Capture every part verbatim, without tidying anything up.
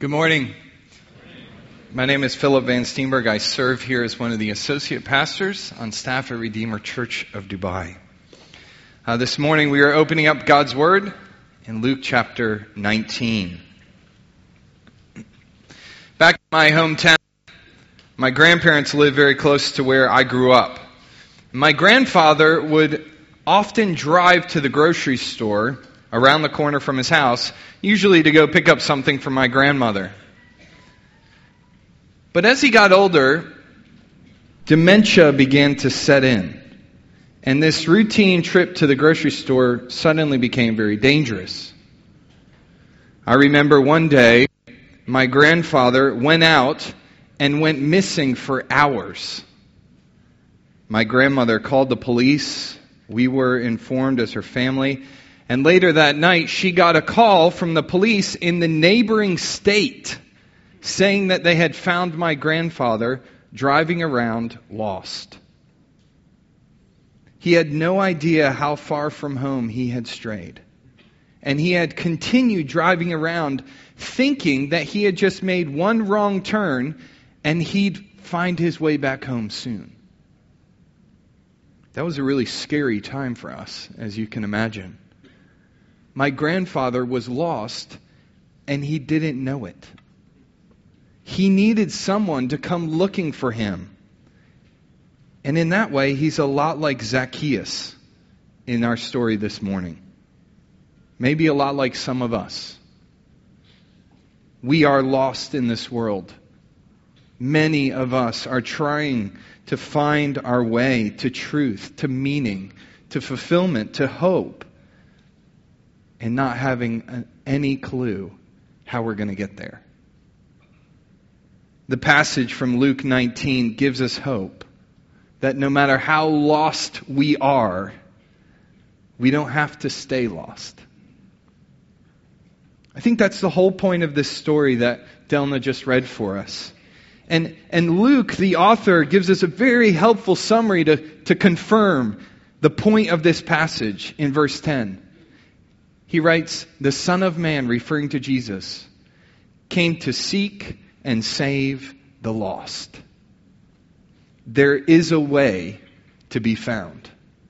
Good morning. My name is Philip Van Steenberg. I serve here as one of the associate pastors on staff at Redeemer Church of Dubai. Uh, this morning we are opening up God's Word in Luke chapter nineteen. Back in my hometown, my grandparents lived very close to where I grew up. My grandfather would often drive to the grocery store around the corner from his house, usually to go pick up something for my grandmother. But as he got older, dementia began to set in. And this routine trip to the grocery store suddenly became very dangerous. I remember one day, my grandfather went out and went missing for hours. My grandmother called the police. We were informed as her family. And later that night, she got a call from the police in the neighboring state saying that they had found my grandfather driving around lost. He had no idea how far from home he had strayed. And he had continued driving around thinking that he had just made one wrong turn and he'd find his way back home soon. That was a really scary time for us, as you can imagine. My grandfather was lost, and he didn't know it. He needed someone to come looking for him. And in that way, he's a lot like Zacchaeus in our story this morning. Maybe a lot like some of us. We are lost in this world. Many of us are trying to find our way to truth, to meaning, to fulfillment, to hope, and not having any clue how we're going to get there. The passage from Luke nineteen gives us hope that no matter how lost we are, we don't have to stay lost. I think that's the whole point of this story that Delna just read for us. And, and Luke, the author, gives us a very helpful summary to, to confirm the point of this passage in verse ten. He writes, "The Son of Man," referring to Jesus, "came to seek and save the lost." There is a way to be found.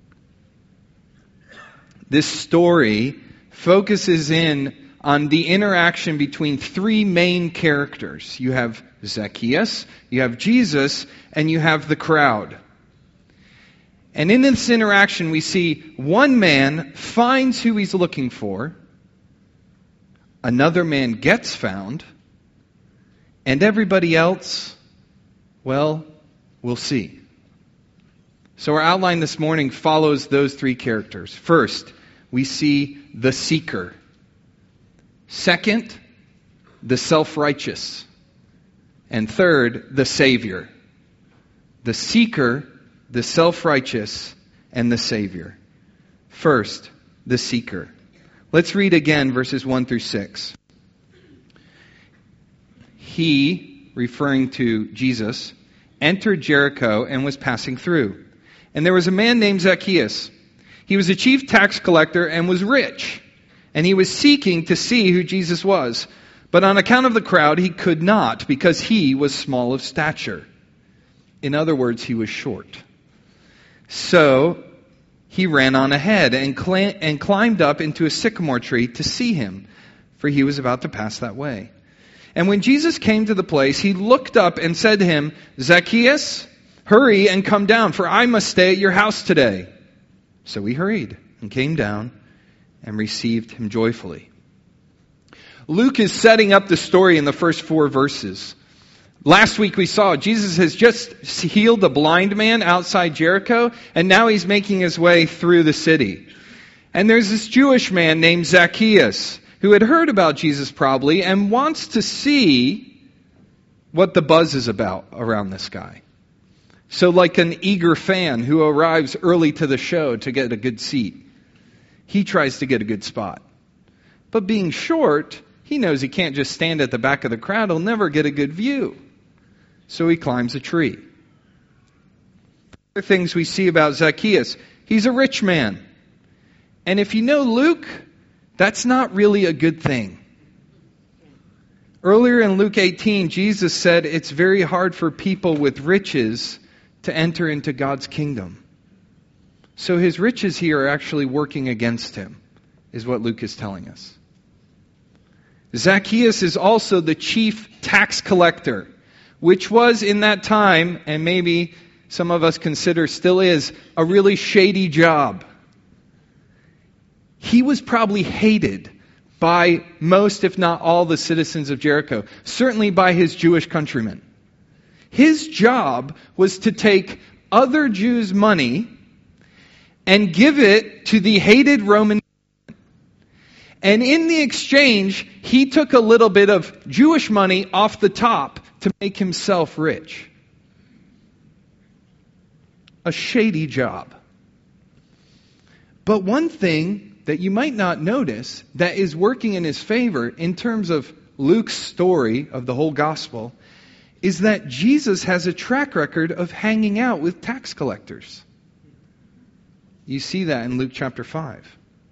This story focuses in on the interaction between three main characters. You have Zacchaeus, you have Jesus, and you have the crowd. And in this interaction, we see one man finds who he's looking for, another man gets found, and everybody else, well, we'll see. So our outline this morning follows those three characters. First, we see the seeker. Second, the self-righteous. And third, the Savior. The seeker, the self-righteous, and the Savior. First, the seeker. Let's read again verses one through six. He, referring to Jesus, entered Jericho and was passing through. And there was a man named Zacchaeus. He was a chief tax collector and was rich. And he was seeking to see who Jesus was. But on account of the crowd, he could not, because he was small of stature. In other words, he was short. So he ran on ahead and, cl- and climbed up into a sycamore tree to see him, for he was about to pass that way. And when Jesus came to the place, he looked up and said to him, "Zacchaeus, hurry and come down, for I must stay at your house today." So he hurried and came down and received him joyfully. Luke is setting up the story in the first four verses. Last week we saw Jesus has just healed a blind man outside Jericho, and now he's making his way through the city. And there's this Jewish man named Zacchaeus who had heard about Jesus probably and wants to see what the buzz is about around this guy. So like an eager fan who arrives early to the show to get a good seat, he tries to get a good spot. But being short, he knows he can't just stand at the back of the crowd. He'll never get a good view. So he climbs a tree. Other things we see about Zacchaeus, he's a rich man. And if you know Luke, that's not really a good thing. Earlier in Luke eighteen, Jesus said it's very hard for people with riches to enter into God's kingdom. So his riches here are actually working against him, is what Luke is telling us. Zacchaeus is also the chief tax collector, which was in that time, and maybe some of us consider still is, a really shady job. He was probably hated by most, if not all, the citizens of Jericho, certainly by his Jewish countrymen. His job was to take other Jews' money and give it to the hated Roman. And in the exchange, he took a little bit of Jewish money off the top to make himself rich. A shady job. But one thing that you might not notice that is working in his favor in terms of Luke's story of the whole gospel is that Jesus has a track record of hanging out with tax collectors. You see that in Luke chapter five.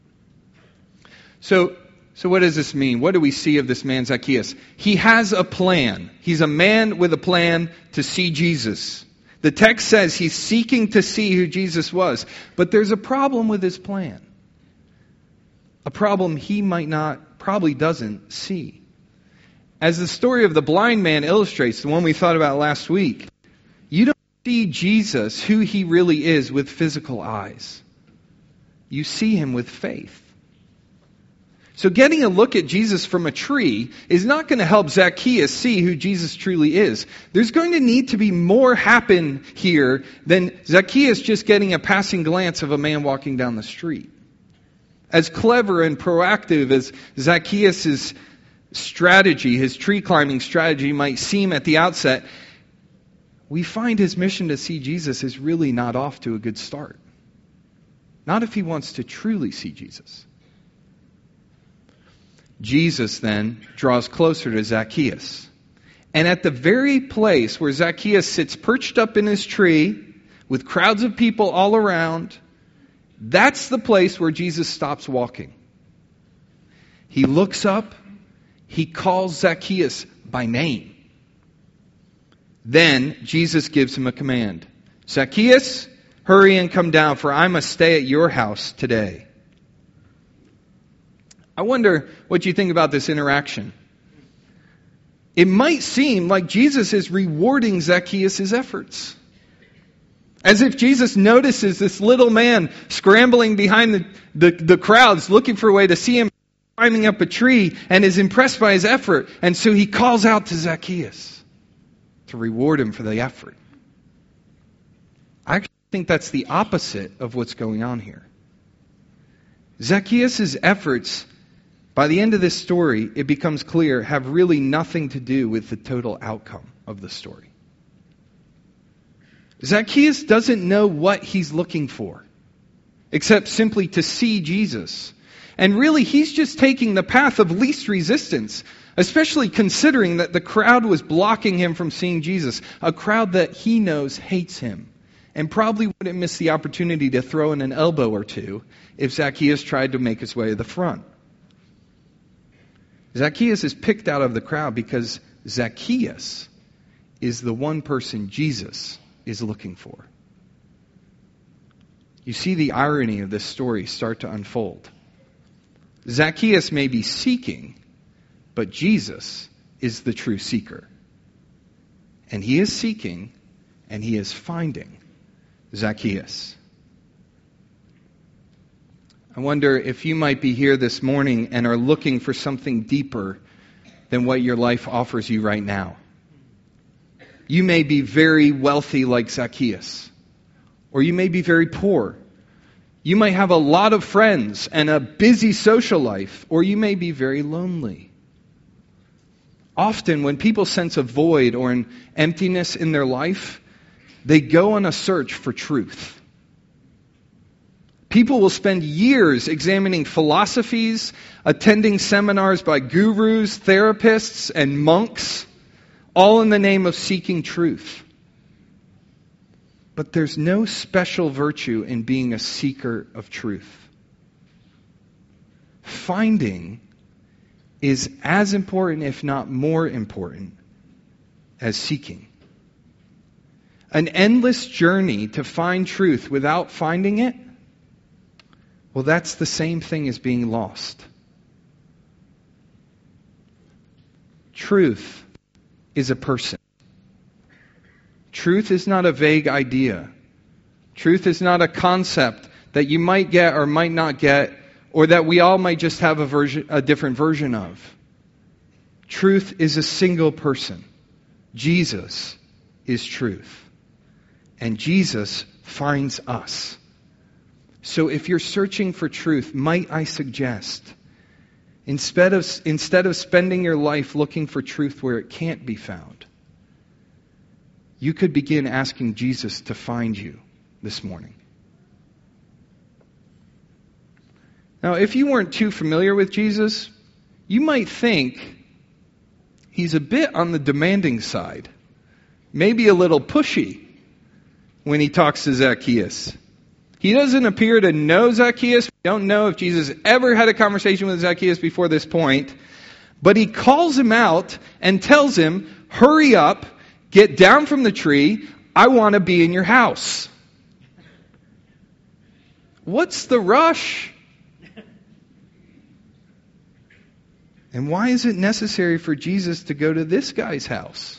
So, so what does this mean? What do we see of this man Zacchaeus? He has a plan. He's a man with a plan to see Jesus. The text says he's seeking to see who Jesus was. But there's a problem with his plan. A problem he might not, probably doesn't see. As the story of the blind man illustrates, the one we thought about last week, you don't see Jesus, who he really is, with physical eyes. You see him with faith. So getting a look at Jesus from a tree is not going to help Zacchaeus see who Jesus truly is. There's going to need to be more happen here than Zacchaeus just getting a passing glance of a man walking down the street. As clever and proactive as Zacchaeus' strategy, his tree climbing strategy might seem at the outset, we find his mission to see Jesus is really not off to a good start. Not if he wants to truly see Jesus. Jesus then draws closer to Zacchaeus. And at the very place where Zacchaeus sits perched up in his tree with crowds of people all around, that's the place where Jesus stops walking. He looks up, he calls Zacchaeus by name. Then Jesus gives him a command. Zacchaeus, hurry and come down, for I must stay at your house today. I wonder what you think about this interaction. It might seem like Jesus is rewarding Zacchaeus' efforts. As if Jesus notices this little man scrambling behind the, the, the crowds, looking for a way to see him climbing up a tree, and is impressed by his effort. And so he calls out to Zacchaeus to reward him for the effort. I actually think that's the opposite of what's going on here. Zacchaeus' efforts, by the end of this story, it becomes clear, have really nothing to do with the total outcome of the story. Zacchaeus doesn't know what he's looking for, except simply to see Jesus. And really, he's just taking the path of least resistance, especially considering that the crowd was blocking him from seeing Jesus, a crowd that he knows hates him, and probably wouldn't miss the opportunity to throw in an elbow or two if Zacchaeus tried to make his way to the front. Zacchaeus is picked out of the crowd because Zacchaeus is the one person Jesus is looking for. You see the irony of this story start to unfold. Zacchaeus may be seeking, but Jesus is the true seeker. And he is seeking, and he is finding Zacchaeus. I wonder if you might be here this morning and are looking for something deeper than what your life offers you right now. You may be very wealthy like Zacchaeus, or you may be very poor. You might have a lot of friends and a busy social life, or you may be very lonely. Often when people sense a void or an emptiness in their life, they go on a search for truth. People will spend years examining philosophies, attending seminars by gurus, therapists, and monks, all in the name of seeking truth. But there's no special virtue in being a seeker of truth. Finding is as important, if not more important, as seeking. An endless journey to find truth without finding it, well, that's the same thing as being lost. Truth is a person. Truth is not a vague idea. Truth is not a concept that you might get or might not get, or that we all might just have a version, a different version of. Truth is a single person. Jesus is truth. And Jesus finds us. So if you're searching for truth, might I suggest, instead of, instead of spending your life looking for truth where it can't be found, you could begin asking Jesus to find you this morning. Now, if you weren't too familiar with Jesus, you might think he's a bit on the demanding side, maybe a little pushy when he talks to Zacchaeus. He doesn't appear to know Zacchaeus. We don't know if Jesus ever had a conversation with Zacchaeus before this point, but he calls him out and tells him, hurry up, get down from the tree, I want to be in your house. What's the rush? And why is it necessary for Jesus to go to this guy's house?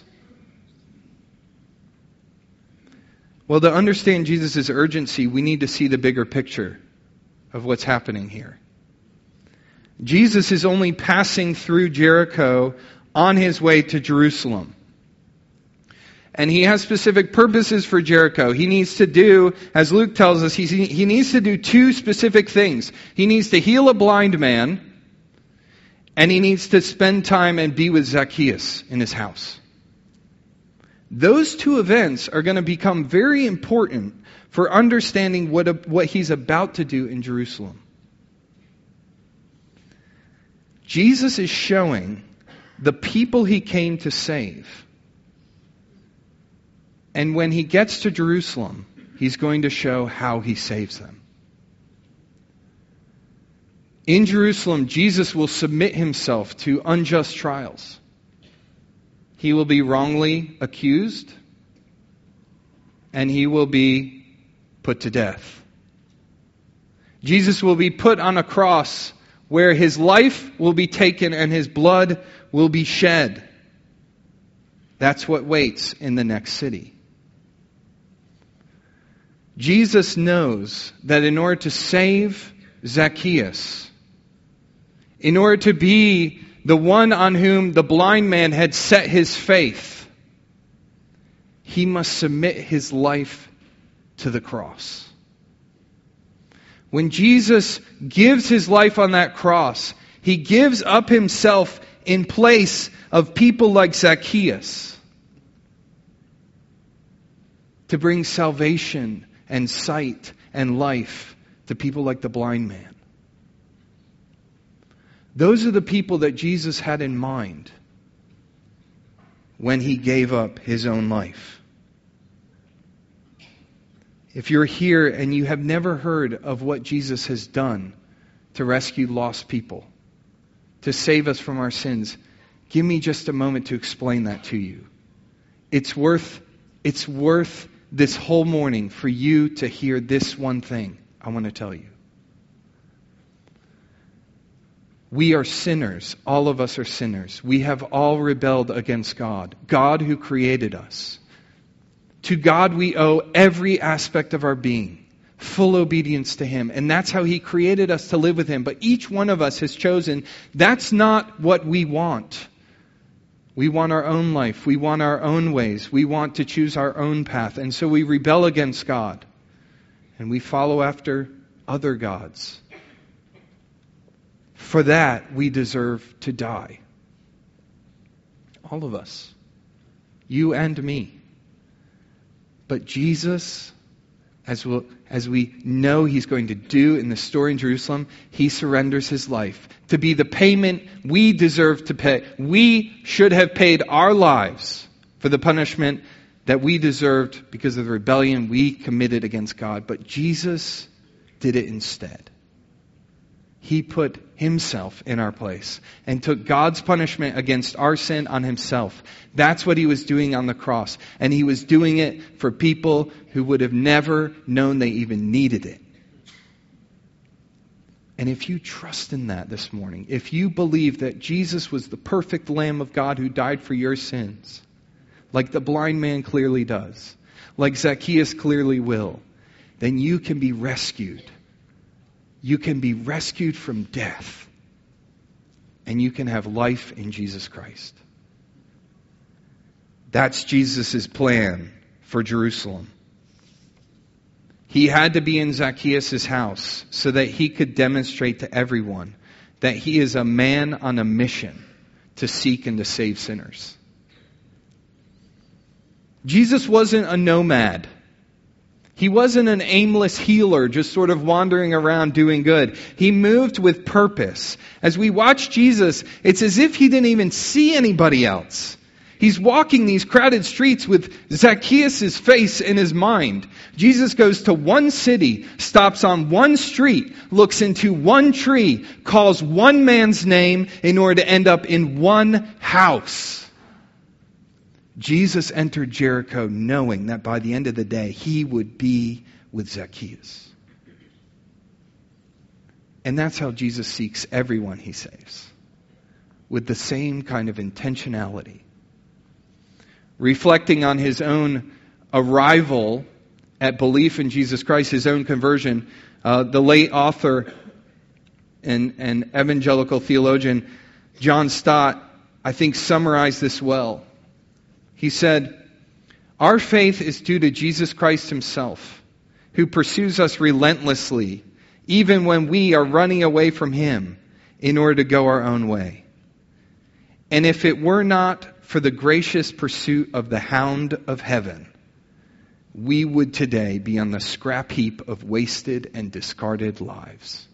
Well, to understand Jesus' urgency, we need to see the bigger picture of what's happening here. Jesus is only passing through Jericho on his way to Jerusalem. And he has specific purposes for Jericho. He needs to do, as Luke tells us, he, he needs to do two specific things. He needs to heal a blind man, and he needs to spend time and be with Zacchaeus in his house. Those two events are going to become very important for understanding what, what he's about to do in Jerusalem. Jesus is showing the people he came to save. And when he gets to Jerusalem, he's going to show how he saves them. In Jerusalem, Jesus will submit himself to unjust trials. He will be wrongly accused, and he will be put to death. Jesus will be put on a cross where his life will be taken and his blood will be shed. That's what waits in the next city. Jesus knows that in order to save Zacchaeus, in order to be the one on whom the blind man had set his faith, he must submit his life to the cross. When Jesus gives his life on that cross, he gives up himself in place of people like Zacchaeus to bring salvation and sight and life to people like the blind man. Those are the people that Jesus had in mind when he gave up his own life. If you're here and you have never heard of what Jesus has done to rescue lost people, to save us from our sins, give me just a moment to explain that to you. It's worth, it's worth this whole morning for you to hear this one thing I want to tell you. We are sinners. All of us are sinners. We have all rebelled against God. God who created us. To God we owe every aspect of our being. Full obedience to Him. And that's how He created us to live with Him. But each one of us has chosen, that's not what we want. We want our own life. We want our own ways. We want to choose our own path. And so we rebel against God. And we follow after other gods. For that, we deserve to die. All of us. You and me. But Jesus, as, we'll, as we know He's going to do in the story in Jerusalem, He surrenders His life to be the payment we deserve to pay. We should have paid our lives for the punishment that we deserved because of the rebellion we committed against God. But Jesus did it instead. He put himself in our place and took God's punishment against our sin on himself. That's what he was doing on the cross. And he was doing it for people who would have never known they even needed it. And if you trust in that this morning, if you believe that Jesus was the perfect Lamb of God who died for your sins, like the blind man clearly does, like Zacchaeus clearly will, then you can be rescued. You can be rescued from death. And you can have life in Jesus Christ. That's Jesus' plan for Jerusalem. He had to be in Zacchaeus' house so that he could demonstrate to everyone that he is a man on a mission to seek and to save sinners. Jesus wasn't a nomad. He wasn't an aimless healer just sort of wandering around doing good. He moved with purpose. As we watch Jesus, it's as if he didn't even see anybody else. He's walking these crowded streets with Zacchaeus' face in his mind. Jesus goes to one city, stops on one street, looks into one tree, calls one man's name in order to end up in one house. Jesus entered Jericho knowing that by the end of the day, he would be with Zacchaeus. And that's how Jesus seeks everyone he saves, with the same kind of intentionality. Reflecting on his own arrival at belief in Jesus Christ, his own conversion, uh, the late author and, and evangelical theologian John Stott, I think, summarized this well. He said, "Our faith is due to Jesus Christ himself, who pursues us relentlessly, even when we are running away from him in order to go our own way. And if it were not for the gracious pursuit of the hound of heaven, we would today be on the scrap heap of wasted and discarded lives."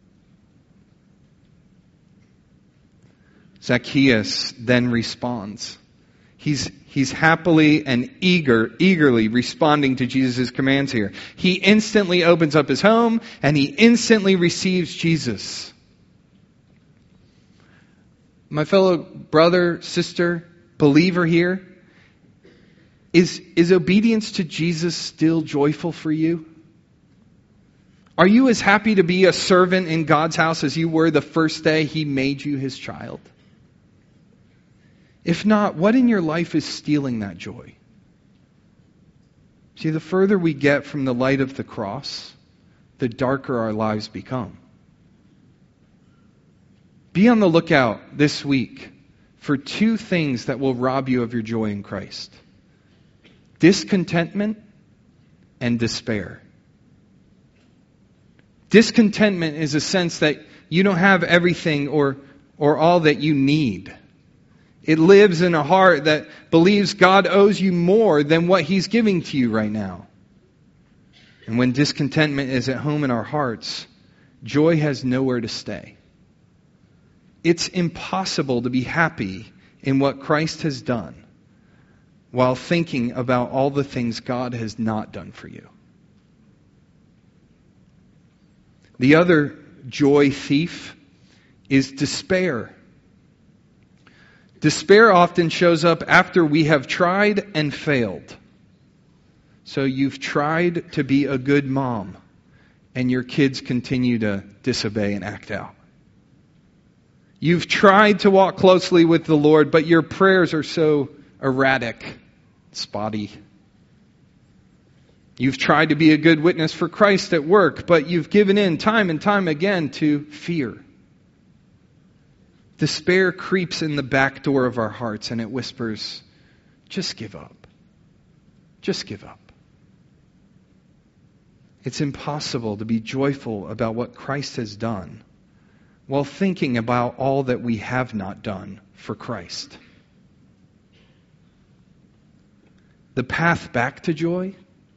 Zacchaeus then responds. He's, he's happily and eager, eagerly responding to Jesus' commands here. He instantly opens up his home and he instantly receives Jesus. My fellow brother, sister, believer here, is, is obedience to Jesus still joyful for you? Are you as happy to be a servant in God's house as you were the first day he made you his child? If not, what in your life is stealing that joy? See, the further we get from the light of the cross, the darker our lives become. Be on the lookout this week for two things that will rob you of your joy in Christ: discontentment and despair. Discontentment is a sense that you don't have everything or, or all that you need. It lives in a heart that believes God owes you more than what he's giving to you right now. And when discontentment is at home in our hearts, joy has nowhere to stay. It's impossible to be happy in what Christ has done while thinking about all the things God has not done for you. The other joy thief is despair. Despair often shows up after we have tried and failed. So you've tried to be a good mom, and your kids continue to disobey and act out. You've tried to walk closely with the Lord, but your prayers are so erratic, spotty. You've tried to be a good witness for Christ at work, but you've given in time and time again to fear. Despair creeps in the back door of our hearts and it whispers, just give up. Just give up. It's impossible to be joyful about what Christ has done while thinking about all that we have not done for Christ. The path back to joy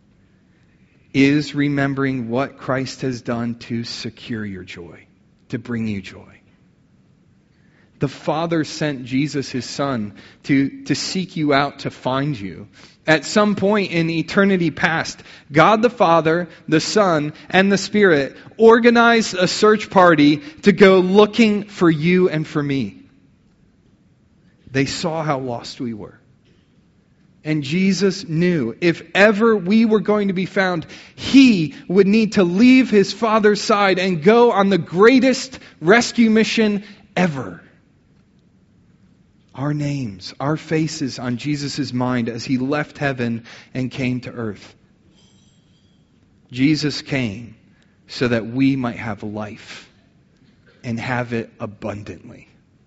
is remembering what Christ has done to secure your joy, to bring you joy. The Father sent Jesus, his Son, to, to seek you out, to find you. At some point in eternity past, God the Father, the Son, and the Spirit organized a search party to go looking for you and for me. They saw how lost we were. And Jesus knew if ever we were going to be found, He would need to leave His Father's side and go on the greatest rescue mission ever. Our names, our faces on Jesus' mind as He left heaven and came to earth. Jesus came so that we might have life and have it abundantly.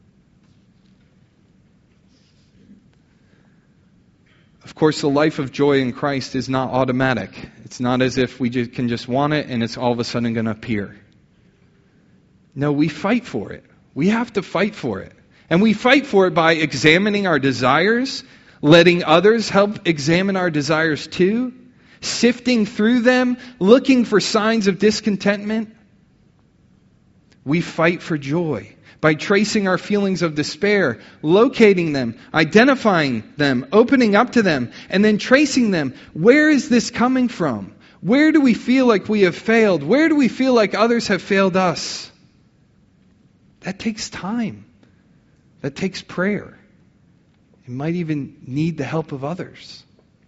Of course, the life of joy in Christ is not automatic. It's not as if we just can just want it and it's all of a sudden going to appear. No, we fight for it. We have to fight for it. And we fight for it by examining our desires, letting others help examine our desires too, sifting through them, looking for signs of discontentment. We fight for joy by tracing our feelings of despair, locating them, identifying them, opening up to them, and then tracing them. Where is this coming from? Where do we feel like we have failed? Where do we feel like others have failed us? That takes time. That takes prayer. It might even need the help of others.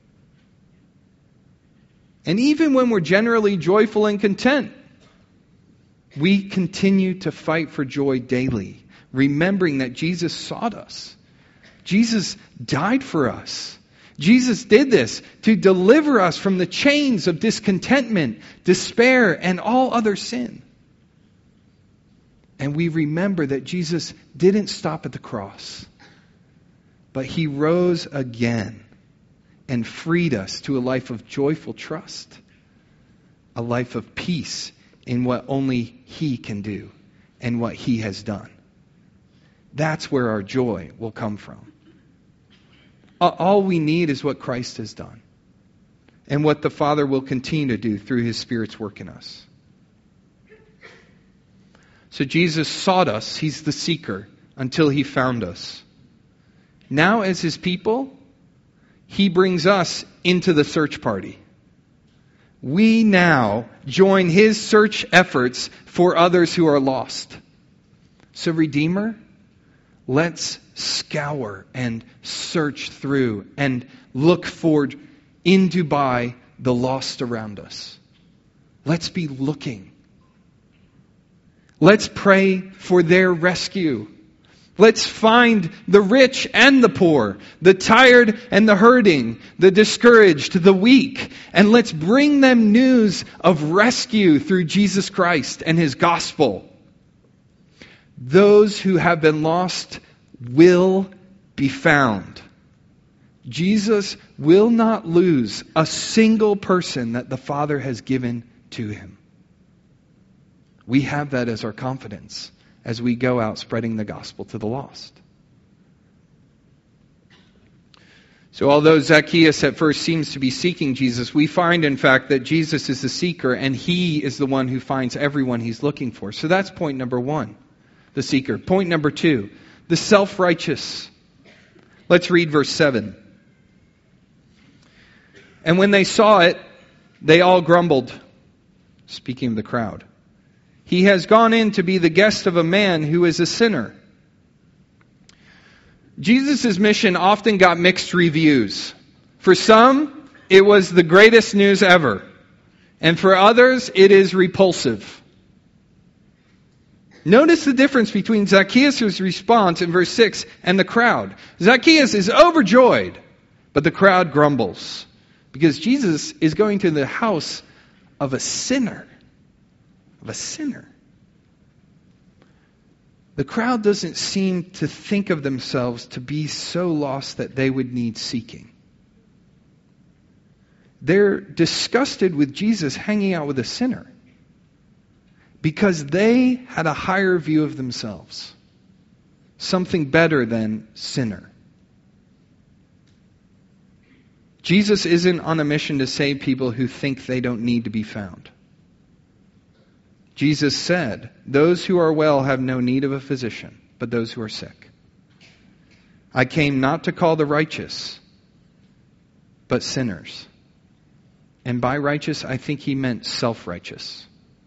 And even when we're generally joyful and content, we continue to fight for joy daily, remembering that Jesus sought us. Jesus died for us. Jesus did this to deliver us from the chains of discontentment, despair, and all other sin. And we remember that Jesus didn't stop at the cross, but He rose again and freed us to a life of joyful trust, a life of peace in what only He can do and what He has done. That's where our joy will come from. All we need is what Christ has done and what the Father will continue to do through His Spirit's work in us. So Jesus sought us, He's the seeker, until He found us. Now as His people, He brings us into the search party. We now join His search efforts for others who are lost. So Redeemer, let's scour and search through and look forward into by the lost around us. Let's be looking. Let's pray for their rescue. Let's find the rich and the poor, the tired and the hurting, the discouraged, the weak, and let's bring them news of rescue through Jesus Christ and His gospel. Those who have been lost will be found. Jesus will not lose a single person that the Father has given to Him. We have that as our confidence as we go out spreading the gospel to the lost. So although Zacchaeus at first seems to be seeking Jesus, we find in fact that Jesus is the seeker and He is the one who finds everyone He's looking for. So that's point number one, the seeker. Point number two, the self-righteous. Let's read verse seven. And when they saw it, they all grumbled, speaking of the crowd. He has gone in to be the guest of a man who is a sinner. Jesus' mission often got mixed reviews. For some, it was the greatest news ever. And for others, it is repulsive. Notice the difference between Zacchaeus' response in verse six and the crowd. Zacchaeus is overjoyed, but the crowd grumbles. Because Jesus is going to the house of a sinner. Of a sinner. The crowd doesn't seem to think of themselves to be so lost that they would need seeking. They're disgusted with Jesus hanging out with a sinner because they had a higher view of themselves, something better than sinner. Jesus isn't on a mission to save people who think they don't need to be found. Jesus said, those who are well have no need of a physician, but those who are sick. I came not to call the righteous, but sinners. And by righteous, I think he meant self-righteous.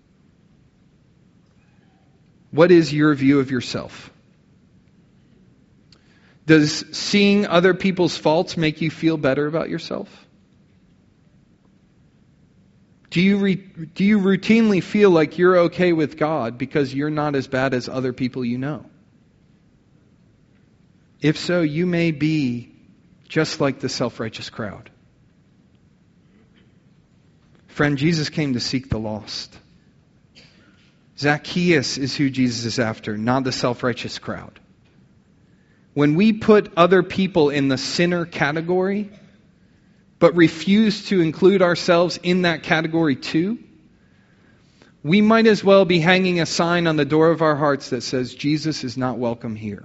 What is your view of yourself? Does seeing other people's faults make you feel better about yourself? Do you re- do you routinely feel like you're okay with God because you're not as bad as other people you know? If so, you may be just like the self-righteous crowd. Friend, Jesus came to seek the lost. Zacchaeus is who Jesus is after, not the self-righteous crowd. When we put other people in the sinner category, but refuse to include ourselves in that category too, we might as well be hanging a sign on the door of our hearts that says, Jesus is not welcome here.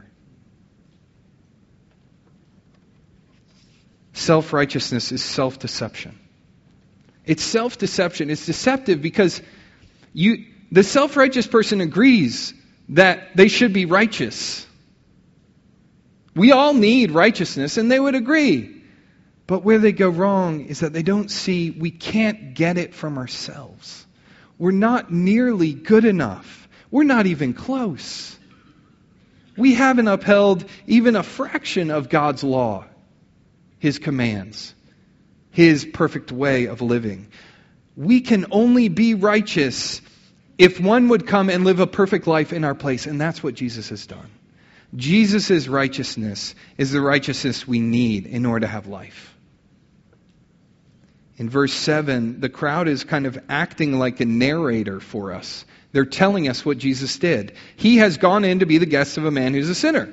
Self-righteousness is self-deception. It's self-deception. It's deceptive because you, the self-righteous person agrees that they should be righteous. We all need righteousness, and they would agree. But where they go wrong is that they don't see we can't get it from ourselves. We're not nearly good enough. We're not even close. We haven't upheld even a fraction of God's law, His commands, His perfect way of living. We can only be righteous if one would come and live a perfect life in our place, and that's what Jesus has done. Jesus' righteousness is the righteousness we need in order to have life. In verse seven, the crowd is kind of acting like a narrator for us. They're telling us what Jesus did. He has gone in to be the guest of a man who's a sinner.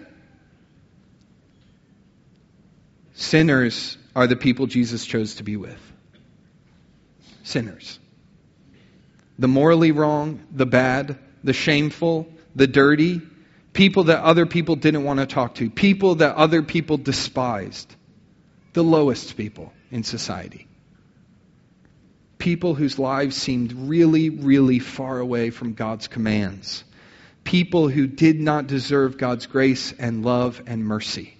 Sinners are the people Jesus chose to be with. Sinners. The morally wrong, the bad, the shameful, the dirty, people that other people didn't want to talk to, people that other people despised, the lowest people in society. People whose lives seemed really, really far away from God's commands. People who did not deserve God's grace and love and mercy.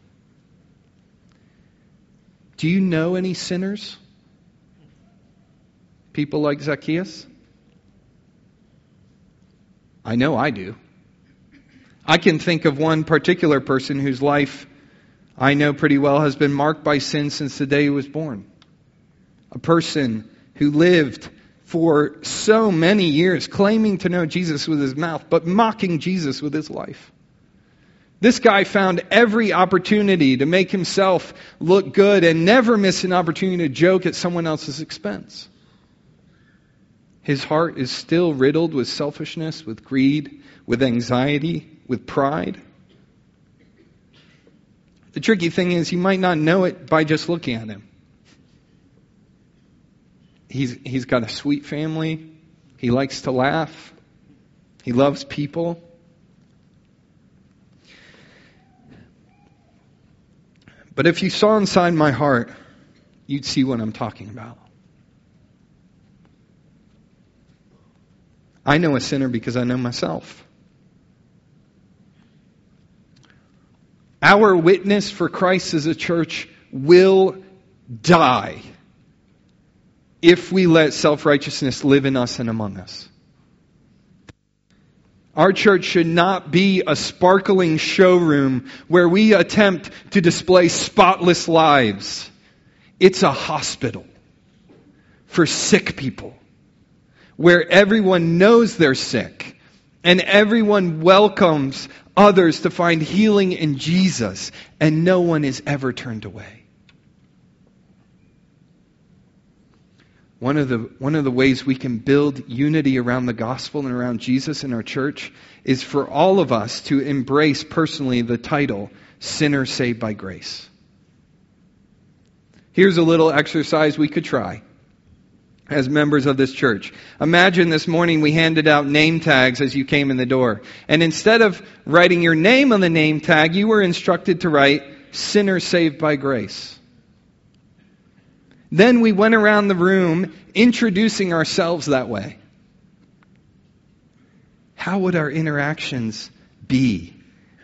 Do you know any sinners? People like Zacchaeus? I know I do. I can think of one particular person whose life I know pretty well has been marked by sin since the day he was born. A person who lived for so many years claiming to know Jesus with his mouth, but mocking Jesus with his life. This guy found every opportunity to make himself look good and never miss an opportunity to joke at someone else's expense. His heart is still riddled with selfishness, with greed, with anxiety, with pride. The tricky thing is you might not know it by just looking at him. He's, he's got a sweet family. He likes to laugh. He loves people. But if you saw inside my heart, you'd see what I'm talking about. I know a sinner because I know myself. Our witness for Christ as a church will die if we let self-righteousness live in us and among us. Our church should not be a sparkling showroom where we attempt to display spotless lives. It's a hospital for sick people where everyone knows they're sick and everyone welcomes others to find healing in Jesus, and no one is ever turned away. One of the one of the ways we can build unity around the gospel and around Jesus in our church is for all of us to embrace personally the title, Sinner Saved by Grace. Here's a little exercise we could try as members of this church. Imagine this morning we handed out name tags as you came in the door. And instead of writing your name on the name tag, you were instructed to write, Sinner Saved by Grace. Then we went around the room introducing ourselves that way. How would our interactions be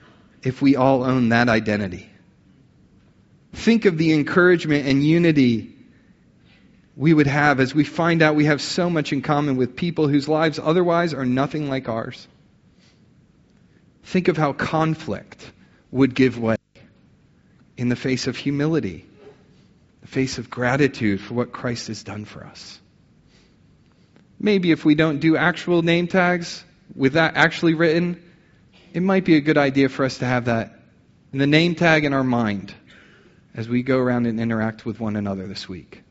if we all own that identity. Think of the encouragement and unity we would have as we find out we have so much in common with people whose lives otherwise are nothing like ours. Think of how conflict would give way in the face of humility, the face of gratitude for what Christ has done for us. Maybe if we don't do actual name tags with that actually written, it might be a good idea for us to have that in the name tag in our mind as we go around and interact with one another this week.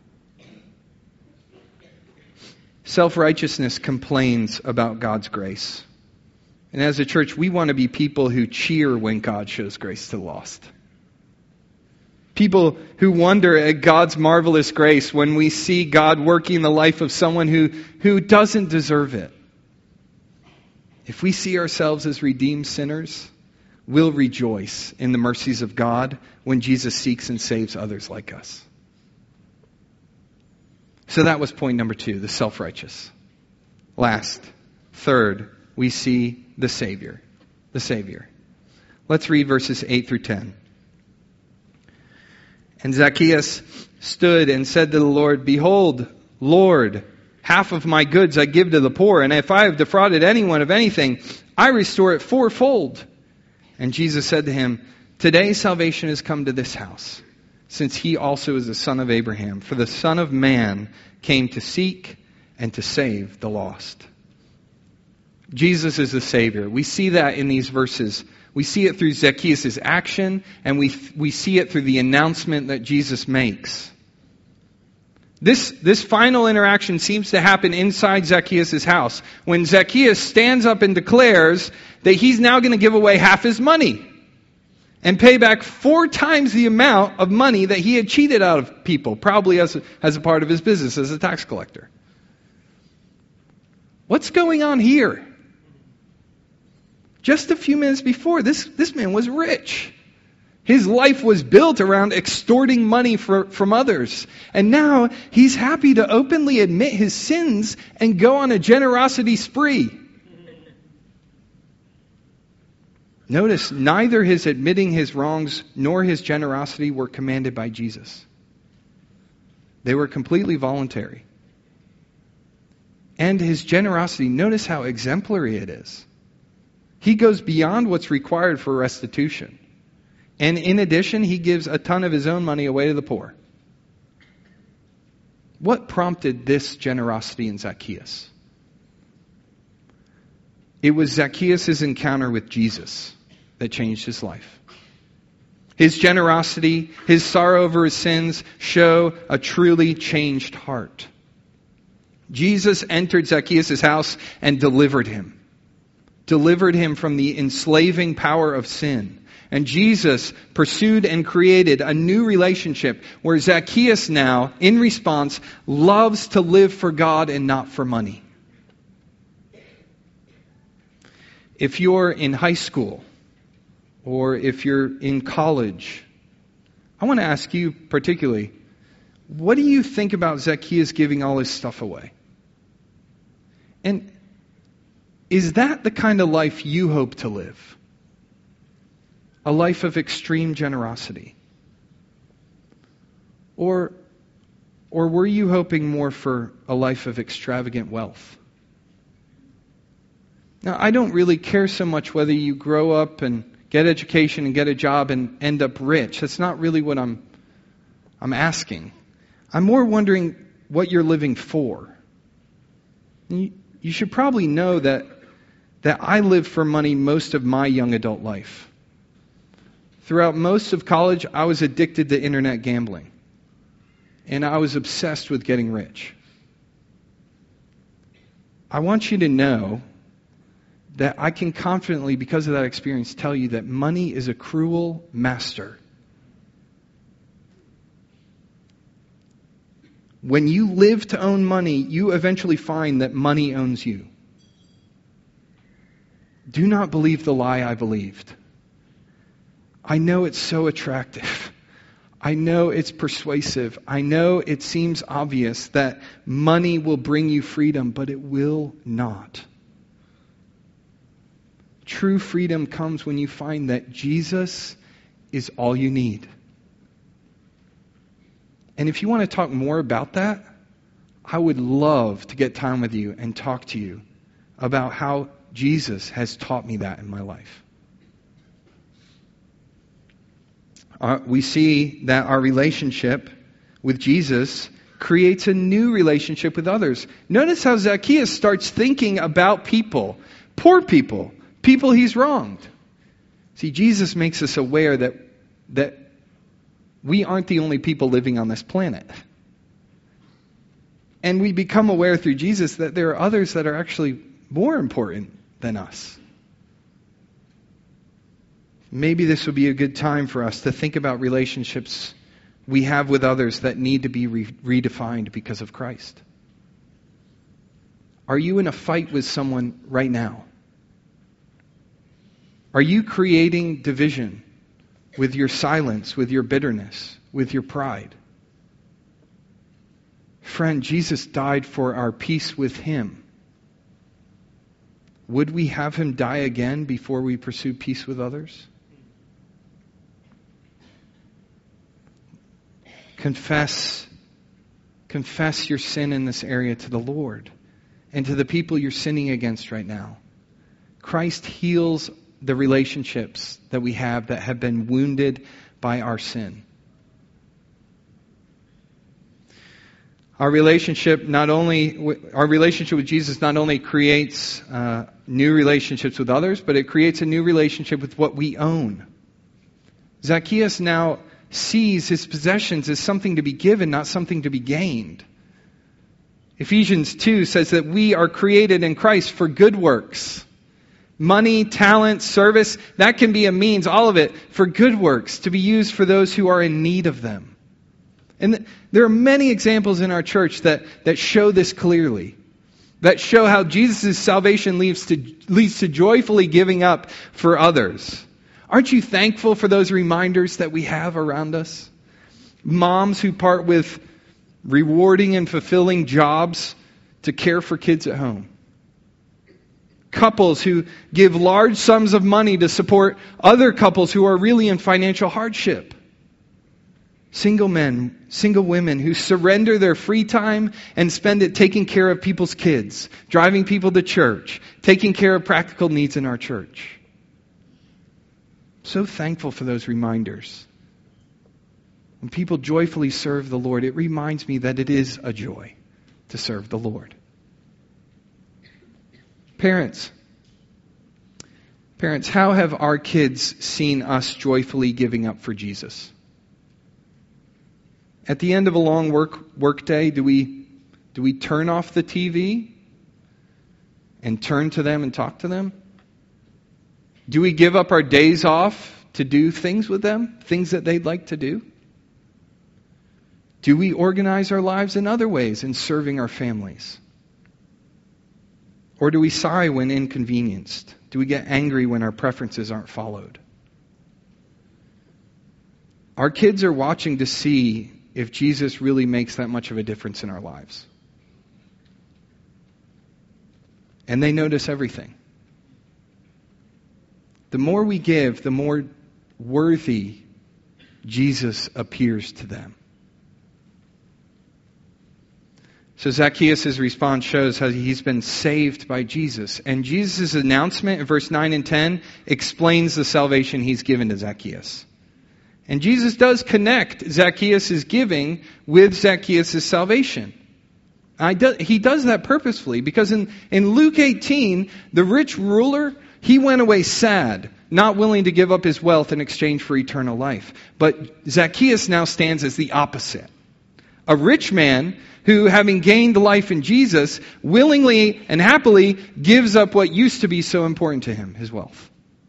Self-righteousness complains about God's grace. And as a church, we want to be people who cheer when God shows grace to the lost. People who wonder at God's marvelous grace when we see God working in the life of someone who, who doesn't deserve it. If we see ourselves as redeemed sinners, we'll rejoice in the mercies of God when Jesus seeks and saves others like us. So that was point number two, the self-righteous. Last, third, we see the Savior. The Savior. Let's read verses eight through ten. And Zacchaeus stood and said to the Lord, "Behold, Lord, half of my goods I give to the poor, and if I have defrauded anyone of anything, I restore it fourfold." And Jesus said to him, "Today salvation has come to this house, since he also is the son of Abraham. For the Son of Man came to seek and to save the lost." Jesus is the Savior. We see that in these verses. We see it through Zacchaeus' action, and we we see it through the announcement that Jesus makes. This, this final interaction seems to happen inside Zacchaeus' house, when Zacchaeus stands up and declares that he's now going to give away half his money and pay back four times the amount of money that he had cheated out of people, probably as a, as a part of his business as a tax collector. What's going on here? Just a few minutes before, this, this man was rich. His life was built around extorting money for, from others. And now he's happy to openly admit his sins and go on a generosity spree. Notice, neither his admitting his wrongs nor his generosity were commanded by Jesus. They were completely voluntary. And his generosity, notice how exemplary it is. He goes beyond what's required for restitution. And in addition, he gives a ton of his own money away to the poor. What prompted this generosity in Zacchaeus? It was Zacchaeus' encounter with Jesus that changed his life. His generosity, his sorrow over his sins show a truly changed heart. Jesus entered Zacchaeus' house and delivered him. Delivered him from the enslaving power of sin. And Jesus pursued and created a new relationship where Zacchaeus now, in response, loves to live for God and not for money. If you're in high school or if you're in college, I want to ask you particularly, what do you think about Zacchaeus giving all his stuff away? And is that the kind of life you hope to live? A life of extreme generosity? Or, or were you hoping more for a life of extravagant wealth? Now, I don't really care so much whether you grow up and get education and get a job and end up rich. That's not really what I'm, I'm asking. I'm more wondering what you're living for. You, you should probably know that that I lived for money most of my young adult life. Throughout most of college, I was addicted to internet gambling. And I was obsessed with getting rich. I want you to know that I can confidently, because of that experience, tell you that money is a cruel master. When you live to own money, you eventually find that money owns you. Do not believe the lie I believed. I know it's so attractive. I know it's persuasive. I know it seems obvious that money will bring you freedom, but it will not. True freedom comes when you find that Jesus is all you need. And if you want to talk more about that, I would love to get time with you and talk to you about how Jesus has taught me that in my life. Uh, we see that our relationship with Jesus creates a new relationship with others. Notice how Zacchaeus starts thinking about people, poor people, people he's wronged. See, Jesus makes us aware that, that we aren't the only people living on this planet. And we become aware through Jesus that there are others that are actually more important than us. Maybe this would be a good time for us to think about relationships we have with others that need to be re- redefined because of Christ. Are you in a fight with someone right now? Are you creating division with your silence, with your bitterness, with your pride? Friend, Jesus died for our peace with Him. Would we have Him die again before we pursue peace with others? Confess, confess your sin in this area to the Lord and to the people you're sinning against right now. Christ heals the relationships that we have that have been wounded by our sin. Our relationship not only our relationship with Jesus not only creates uh, new relationships with others, but it creates a new relationship with what we own. Zacchaeus now sees his possessions as something to be given, not something to be gained. Ephesians two says that we are created in Christ for good works. Money, talent, service, that can be a means, all of it, for good works, to be used for those who are in need of them. And there are many examples in our church that, that show this clearly. That show how Jesus' salvation leads to, leads to joyfully giving up for others. Aren't you thankful for those reminders that we have around us? Moms who part with rewarding and fulfilling jobs to care for kids at home. Couples who give large sums of money to support other couples who are really in financial hardship. Single men, single women who surrender their free time and spend it taking care of people's kids, driving people to church, taking care of practical needs in our church. So thankful for those reminders. When people joyfully serve the Lord, it reminds me that it is a joy to serve the Lord. Parents, parents, how have our kids seen us joyfully giving up for Jesus? At the end of a long work work day, do we do we turn off the T V and turn to them and talk to them? Do we give up our days off to do things with them, things that they'd like to do? Do we organize our lives in other ways in serving our families? Or do we sigh when inconvenienced? Do we get angry when our preferences aren't followed? Our kids are watching to see if Jesus really makes that much of a difference in our lives. And they notice everything. The more we give, the more worthy Jesus appears to them. So Zacchaeus' response shows how he's been saved by Jesus. And Jesus' announcement in verse nine and ten explains the salvation he's given to Zacchaeus. And Jesus does connect Zacchaeus' giving with Zacchaeus' salvation. I do, he does that purposefully because in, in Luke eighteen, the rich ruler, he went away sad, not willing to give up his wealth in exchange for eternal life. But Zacchaeus now stands as the opposite. A rich man who, having gained life in Jesus, willingly and happily gives up what used to be so important to him, his wealth.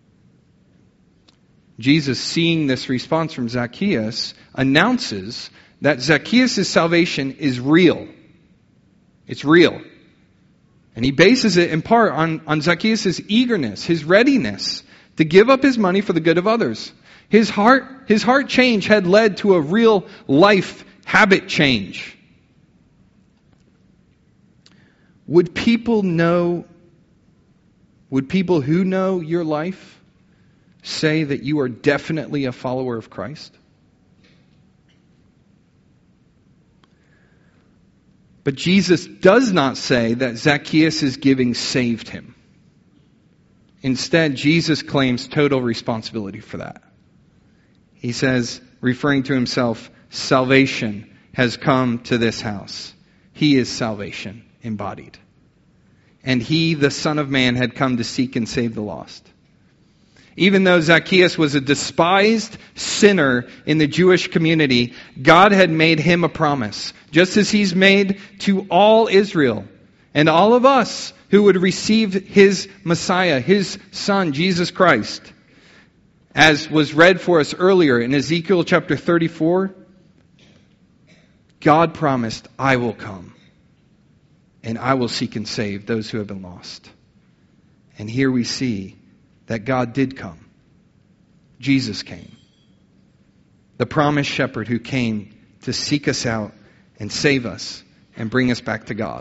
Jesus, seeing this response from Zacchaeus, announces that Zacchaeus' salvation is real. It's real. And he bases it in part on, on Zacchaeus' eagerness, his readiness to give up his money for the good of others. His heart, his heart change had led to a real life habit change. Would people know Would people who know your life say that you are definitely a follower of Christ? But Jesus does not say that Zacchaeus' giving saved him. Instead, Jesus claims total responsibility for that. He says, referring to himself, salvation has come to this house. He is salvation embodied. And he, the Son of Man, had come to seek and save the lost. Even though Zacchaeus was a despised sinner in the Jewish community, God had made him a promise, just as he's made to all Israel and all of us who would receive his Messiah, his Son, Jesus Christ. As was read for us earlier in Ezekiel chapter thirty-four, God promised, I will come and I will seek and save those who have been lost. And here we see that God did come. Jesus came. The promised shepherd who came to seek us out and save us and bring us back to God.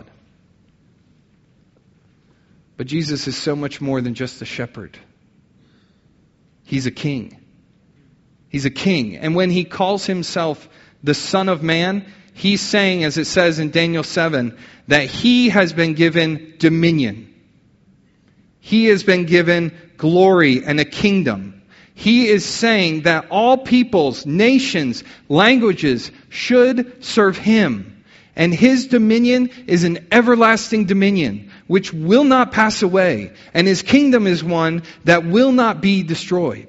But Jesus is so much more than just a shepherd. He's a king. He's a king. And when he calls himself the Son of Man, he's saying, as it says in Daniel seven, that he has been given dominion. He has been given glory and a kingdom. He is saying that all peoples, nations, languages should serve him. And his dominion is an everlasting dominion which will not pass away. And his kingdom is one that will not be destroyed.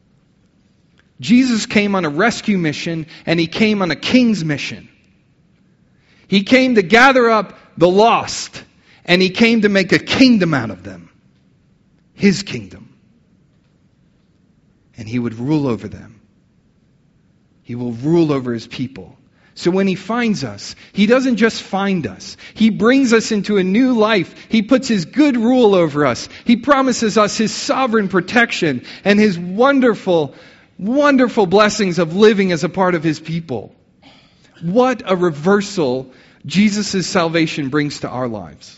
Jesus came on a rescue mission and he came on a king's mission. He came to gather up the lost and he came to make a kingdom out of them. His kingdom. And he would rule over them. He will rule over his people. So when he finds us, he doesn't just find us. He brings us into a new life. He puts his good rule over us. He promises us his sovereign protection and his wonderful, wonderful blessings of living as a part of his people. What a reversal Jesus' salvation brings to our lives.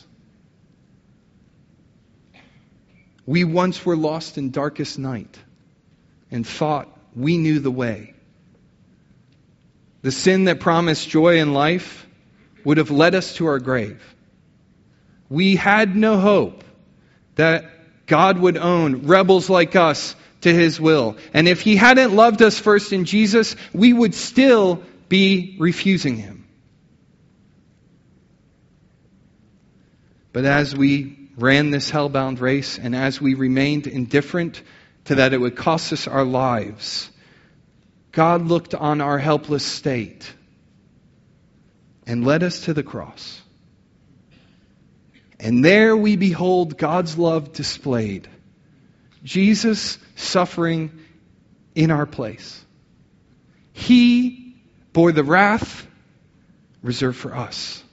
We once were lost in darkest night and thought we knew the way. The sin that promised joy in life would have led us to our grave. We had no hope that God would own rebels like us to his will. And if he hadn't loved us first in Jesus, we would still be refusing him. But as we ran this hellbound race, and as we remained indifferent to that it would cost us our lives, God looked on our helpless state and led us to the cross. And there we behold God's love displayed. Jesus suffering in our place. He bore the wrath reserved for us.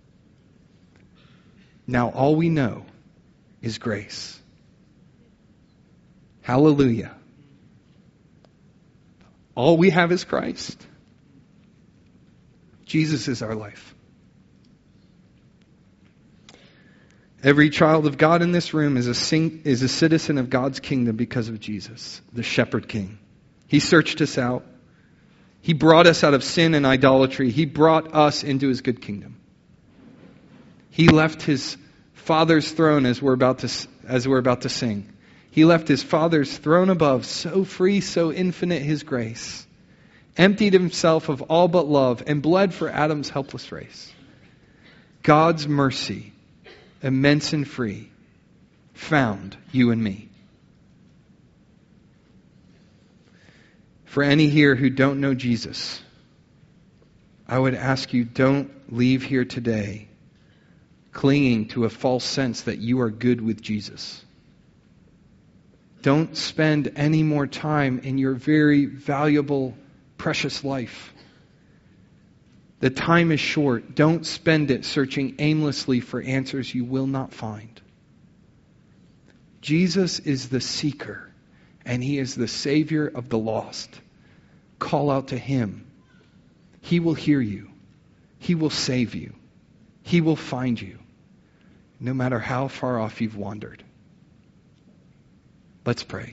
Now all we know is grace. Hallelujah. All we have is Christ. Jesus is our life. Every child of God in this room is a sing, is a citizen of God's kingdom because of Jesus, the Shepherd King. He searched us out. He brought us out of sin and idolatry. He brought us into his good kingdom. He left his Father's throne, as we're about to as we're about to sing. He left his Father's throne above, so free, so infinite his grace. Emptied himself of all but love and bled for Adam's helpless race. God's mercy, immense and free, found you and me. For any here who don't know Jesus, I would ask you, don't leave here today clinging to a false sense that you are good with Jesus. Don't spend any more time in your very valuable, precious life. The time is short. Don't spend it searching aimlessly for answers you will not find. Jesus is the seeker, and he is the Savior of the lost. Call out to him. He will hear you. He will save you. He will find you, no matter how far off you've wandered. Let's pray.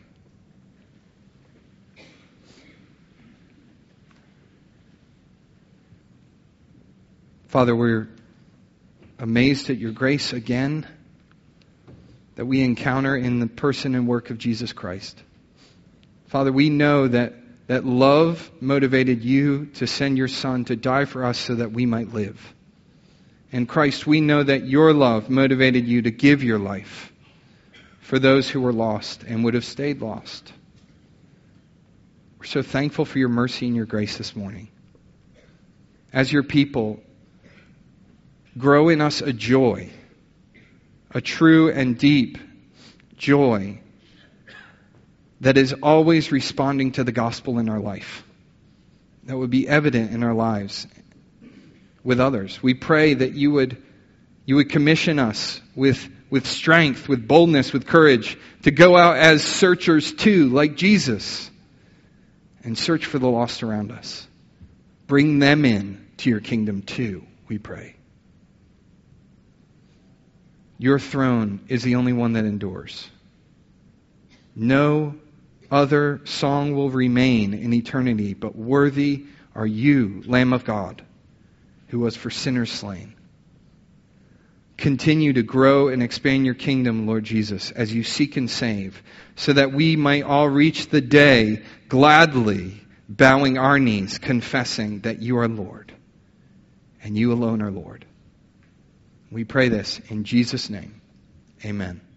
Father, we're amazed at your grace again that we encounter in the person and work of Jesus Christ. Father, we know that, that love motivated you to send your Son to die for us so that we might live. And Christ, we know that your love motivated you to give your life for those who were lost and would have stayed lost. We're so thankful for your mercy and your grace this morning. As your people, grow in us a joy, a true and deep joy that is always responding to the gospel in our life, that would be evident in our lives with others. We pray that you would you would commission us with, with strength, with boldness, with courage, to go out as searchers too, like Jesus, and search for the lost around us. Bring them in to your kingdom too, we pray. Your throne is the only one that endures. No other song will remain in eternity, but worthy are you, Lamb of God, who was for sinners slain. Continue to grow and expand your kingdom, Lord Jesus, as you seek and save, so that we might all reach the day gladly bowing our knees, confessing that you are Lord, and you alone are Lord. We pray this in Jesus' name. Amen.